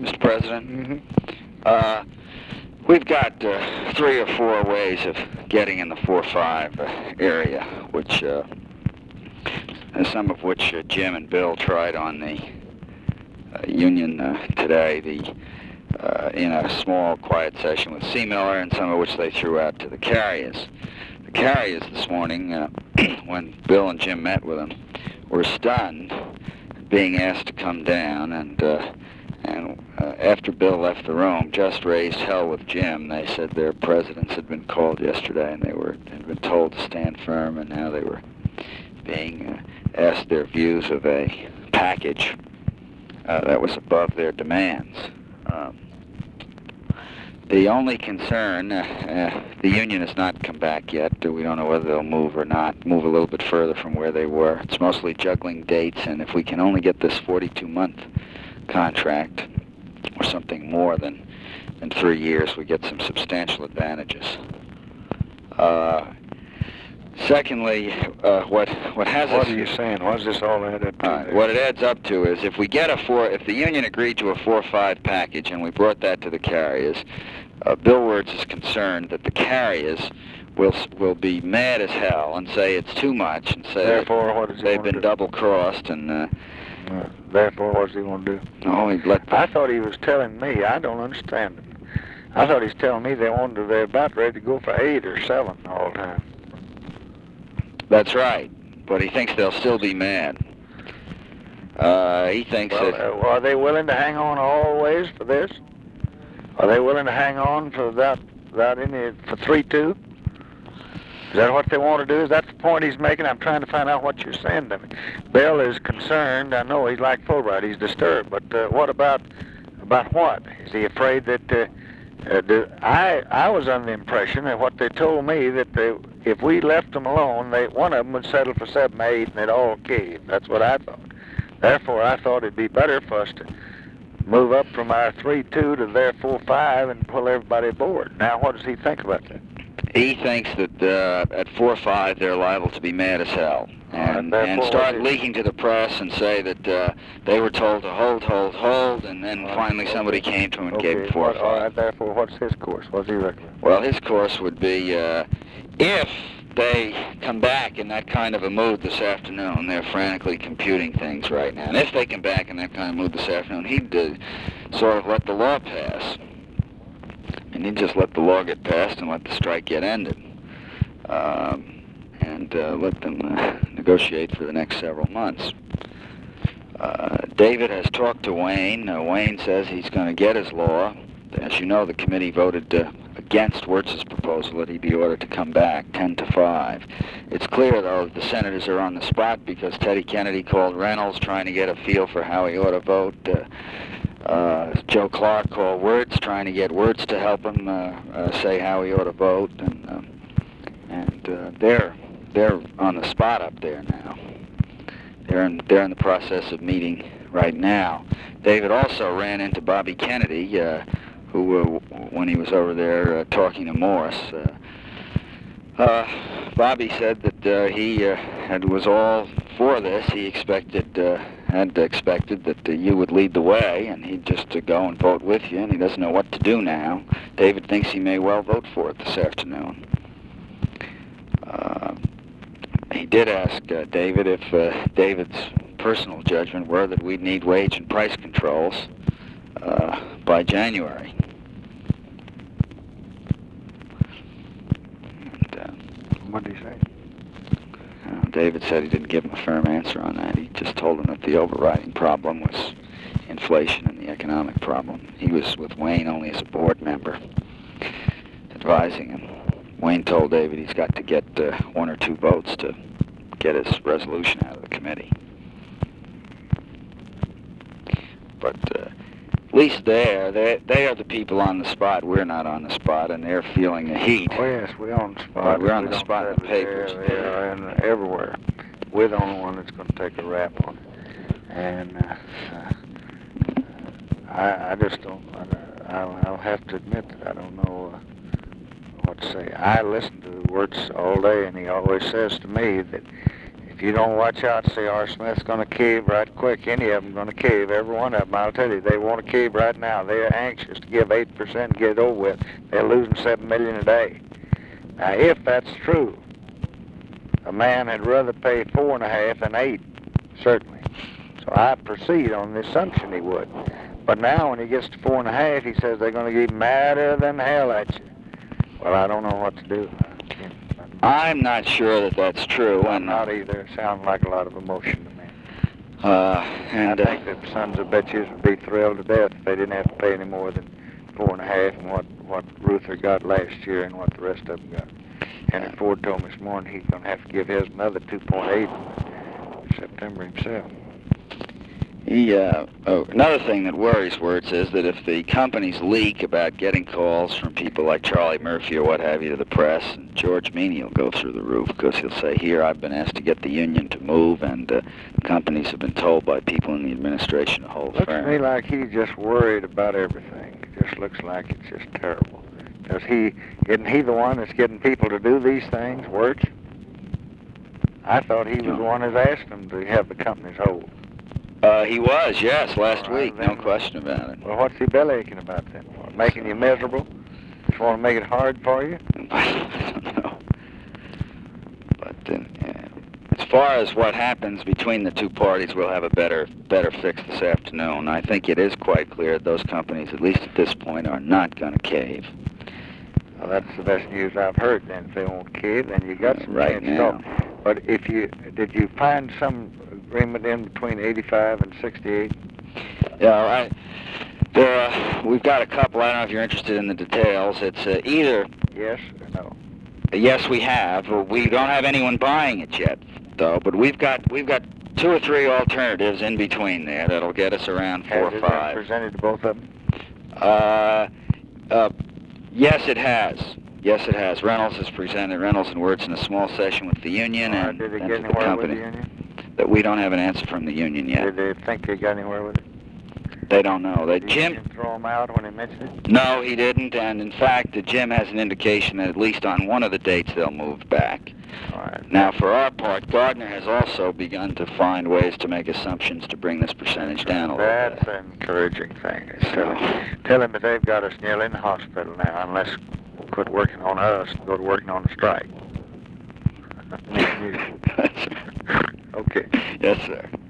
Mr. President. Mm-hmm. We've got 3 or 4 ways of getting in the 4-5 area, which some of which Jim and Bill tried on the Union today, in a small, quiet session with C. Miller, and some of which they threw out to the carriers. The carriers this morning, when Bill and Jim met with them, were stunned being asked to come down, and after Bill left the room, just raised hell with Jim. They said their presidents had been called yesterday, and had been told to stand firm, and now they were being asked their views of a package that was above their demands. The only concern, the union has not come back yet. We don't know whether they'll move or not, move a little bit further from where they were. It's mostly juggling dates, and if we can only get this 42-month contract, or something more than 3 years, we get some substantial advantages. Secondly, what has What us... are you saying? What's this all add up to? What it adds up to is if the union agreed to a 4-5 package and we brought that to the carriers, Bill Wirtz is concerned that the carriers will be mad as hell and say it's too much, and say Therefore, what does he they've want to been do? double-crossed, and... Therefore, what does he want to do? Oh, he'd let I thought he was telling me, I don't understand it. I thought he's telling me they're about ready to go for 8 or 7 all the time. That's right, but he thinks they'll still be mad. He thinks that... Are they willing to hang on always for this? Are they willing to hang on for that for 3-2? Is that what they want to do? Is that the point he's making? I'm trying to find out what you're saying to me. Bill is concerned. I know he's like Fulbright. He's disturbed. But what about what? Is he afraid that... I was under the impression that what they told me that if we left them alone, one of them would settle for 7, 8, and they'd all cave. That's what I thought. Therefore, I thought it'd be better for us to move up from our 3-2 to their 4-5 and pull everybody aboard. Now, what does he think about that? He thinks that at 4-5 they're liable to be mad as hell and start leaking to the press and say that they were told to hold, and then finally somebody came to him and gave him 4-5. All right, therefore, what's his course? What's he reckon? Well, his course would be if they come back in that kind of a mood this afternoon, they're frantically computing things right now, and if they come back in that kind of mood this afternoon, he'd sort of let the law pass. And he'd just let the law get passed and let the strike get ended, and let them negotiate for the next several months. David has talked to Wayne. Wayne says he's going to get his law. As you know, the committee voted against Wirtz's proposal that he be ordered to come back 10-5. It's clear, though, that the senators are on the spot because Teddy Kennedy called Reynolds trying to get a feel for how he ought to vote. Joe Clark called Wirtz, trying to get Wirtz to help him say how he ought to vote, and they're on the spot up there now. They're in the process of meeting right now. David also ran into Bobby Kennedy, who when he was over there talking to Morris. Bobby said that he was all for this. He had expected that you would lead the way, and he'd just go and vote with you, and he doesn't know what to do now. David thinks he may well vote for it this afternoon. He did ask David if David's personal judgment were that we'd need wage and price controls by January. What did he say? David said he didn't give him a firm answer on that. He just told him that the overriding problem was inflation and the economic problem. He was with Wayne only as a board member, advising him. Wayne told David he's got to get 1 or 2 votes to get his resolution out of the committee. But at least they are the people on the spot. We're not on the spot, and they're feeling the heat. Oh, yes, we're on the spot. We're on the spot in the papers. Yeah, and everywhere. We're the only one that's going to take a rap on it. And I just don't, I'll have to admit that I don't know what to say. I listen to Wirtz all day, and he always says to me that if you don't watch out, C.R. Smith's going to cave right quick. Any of them going to cave. Every one of them, I'll tell you, they want to cave right now. They're anxious to give 8% and get it over with. They're losing $7 million a day. Now, if that's true, a man had rather pay 4.5 than 8, certainly. So I proceed on the assumption he would. But now when he gets to 4.5, he says they're going to get madder than hell at you. Well, I don't know what to do. I'm not sure that that's true. I'm not either. It sounds like a lot of emotion to me. And I think that sons of bitches would be thrilled to death if they didn't have to pay any more than 4.5 and what Ruther got last year and what the rest of them got. Henry Ford told me this morning he's going to have to give his another 2.8 in September himself. Another thing that worries Wirtz is that if the companies leak about getting calls from people like Charlie Murphy or what have you to the press, George Meany will go through the roof because he'll say, here, I've been asked to get the union to move, and companies have been told by people in the administration to hold firm. Looks to me like he's just worried about everything. It just looks like it's just terrible. Because isn't he the one that's getting people to do these things, Wirtz? I thought he was the one that asked them to have the companies hold. He was, yes, last week, no question about it. Well, what's he bellyaching about then? Making you miserable? Just want to make it hard for you? I don't know. But as far as what happens between the two parties, we'll have a better fix this afternoon. I think it is quite clear that those companies, at least at this point, are not going to cave. Well, that's the best news I've heard then. If they won't cave, then you got some right now. But did you find some agreement in between 85 and 68? Yeah, we've got a couple. I don't know if you're interested in the details. It's either yes or no. Yes, we have. We don't have anyone buying it yet, though. But we've got 2 or 3 alternatives in between there that'll get us around 4 or 5. Has it been presented to both of them? Yes, it has. Yes, it has. Reynolds has presented. Reynolds and Wirtz in a small session with the union and did they with get the anywhere company. With the union? That we don't have an answer from the union yet. Did they think they got anywhere with it? They don't know. Did Jim throw him out when he mentioned it? No, he didn't. And in fact, Jim has an indication that at least on one of the dates they'll move back. All right. Now, for our part, Gardner has also begun to find ways to make assumptions to bring this percentage down a little bit. That's an encouraging thing. Tell him that they've got us nearly in the hospital now, unless we'll quit working on us and go to working on the strike. Okay. Yes, sir.